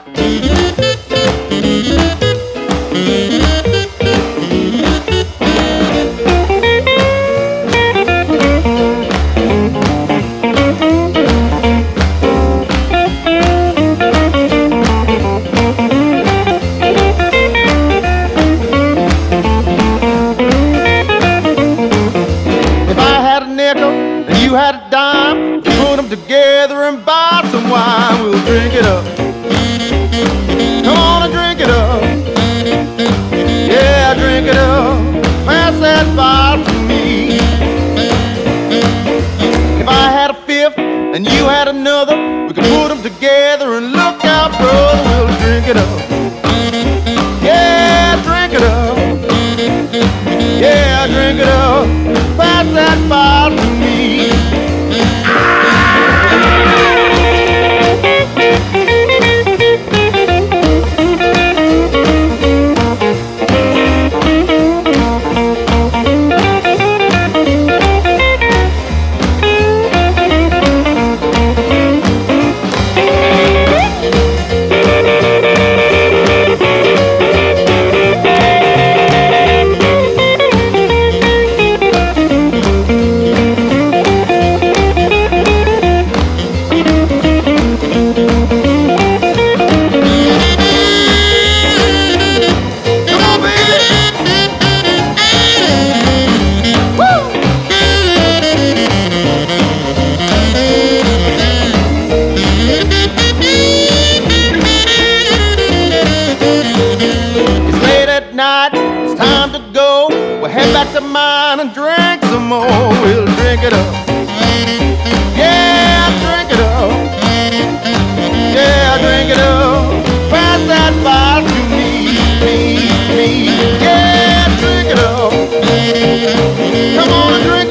You had a dime, put them together and buy some wine. We'll drink it up. Come on and drink it up. Yeah, drink it up. Pass that bottle to me. If I had a fifth and you had another, we could put them together and look out, brother. We'll drink it up. Yeah, drink it up. Yeah, drink it up. Pass that bottle to me. It's time to go. We'll head back to mine and drink some more. We'll drink it up. Yeah, drink it up. Yeah, drink it up. Pass that bottle to me. Yeah, drink it up. Come on and drink